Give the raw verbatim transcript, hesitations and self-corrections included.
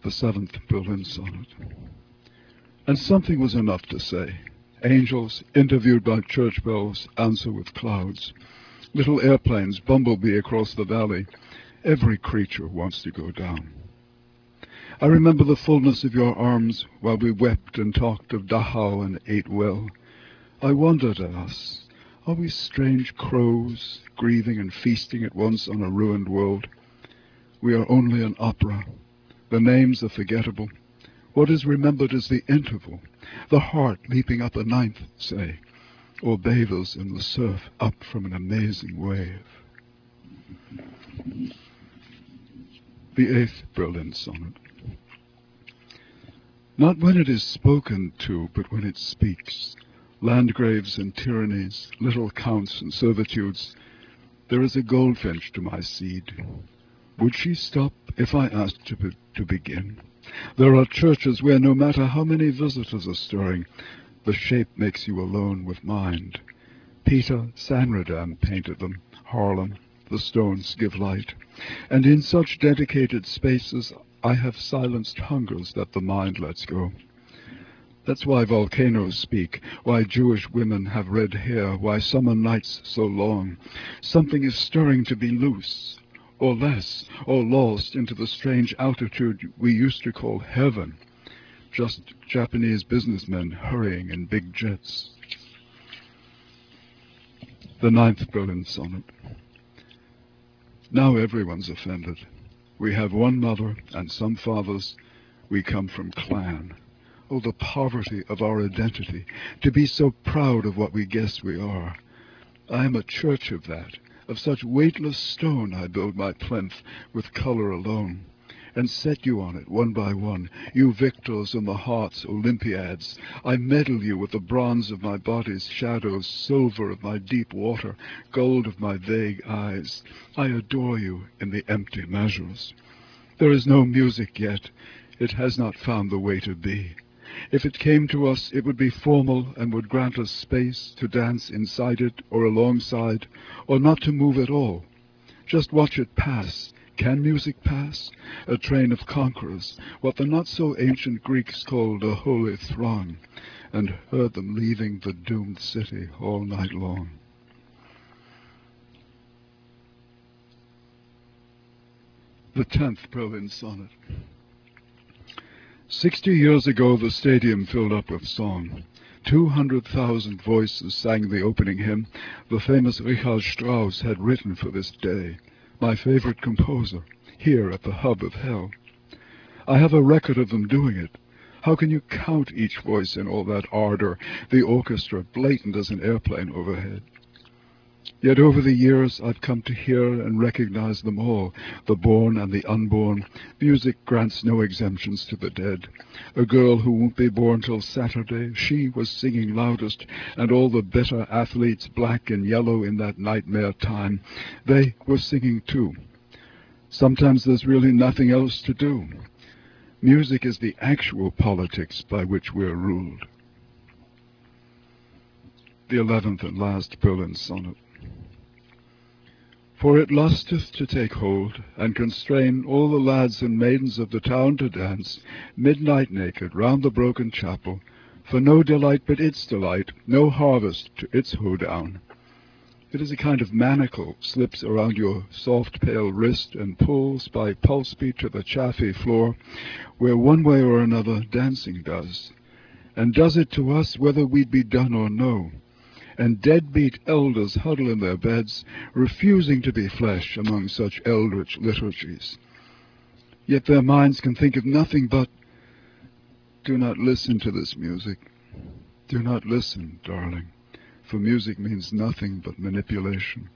the seventh Berlin Sonnet. And something was enough to say. Angels, interviewed by church bells, answer with clouds. Little airplanes bumblebee across the valley. Every creature wants to go down. I remember the fullness of your arms while we wept and talked of Dachau and ate well. I wondered at us. Are we strange crows, grieving and feasting at once on a ruined world? We are only an opera. The names are forgettable. What is remembered is the interval, the heart leaping up a ninth, say, or bathers in the surf up from an amazing wave. The eighth Berlin Sonnet. Not when it is spoken to, but when it speaks. Landgraves and tyrannies, little counts and servitudes. There is a goldfinch to my seed. Would she stop if I asked to, be, to begin? There are churches where no matter how many visitors are stirring, the shape makes you alone with mind. Peter Sanradam painted them, Harlem, the stones give light. And in such dedicated spaces I have silenced hungers that the mind lets go. That's why volcanoes speak, why Jewish women have red hair, why summer nights so long. Something is stirring to be loose, or less, or lost into the strange altitude we used to call heaven. Just Japanese businessmen hurrying in big jets. The ninth Berlin Sonnet. Now everyone's offended. We have one mother and some fathers. We come from clan. Oh, the poverty of our identity, to be so proud of what we guess we are. I am a church of that. Of such weightless stone I build my plinth, with color alone, and set you on it one by one, you victors in the heart's Olympiads. I medal you with the bronze of my body's shadows, silver of my deep water, gold of my vague eyes. I adore you in the empty measures. There is no music yet. It has not found the way to be. If it came to us, it would be formal and would grant us space to dance inside it or alongside, or not to move at all. Just watch it pass. Can music pass? A train of conquerors, what the not-so-ancient Greeks called a holy throng, and heard them leaving the doomed city all night long. The tenth Berlin Sonnet. Sixty years ago the stadium filled up with song. Two hundred thousand voices sang the opening hymn the famous Richard Strauss had written for this day, my favorite composer, here at the hub of hell. I have a record of them doing it. How can you count each voice in all that ardor, the orchestra blatant as an airplane overhead? Yet over the years I've come to hear and recognize them all, the born and the unborn. Music grants no exemptions to the dead. A girl who won't be born till Saturday, she was singing loudest, and all the bitter athletes, black and yellow in that nightmare time, they were singing too. Sometimes there's really nothing else to do. Music is the actual politics by which we're ruled. The eleventh and last Berlin Sonnet. For it lusteth to take hold, and constrain all the lads and maidens of the town to dance, midnight naked, round the broken chapel, for no delight but its delight, no harvest to its hoedown. It is a kind of manacle, slips around your soft pale wrist, and pulls by pulse beat to the chaffy floor, where one way or another dancing does, and does it to us whether we'd be done or no. And deadbeat elders huddle in their beds, refusing to be flesh among such eldritch liturgies. Yet their minds can think of nothing but, do not listen to this music. Do not listen, darling, for music means nothing but manipulation.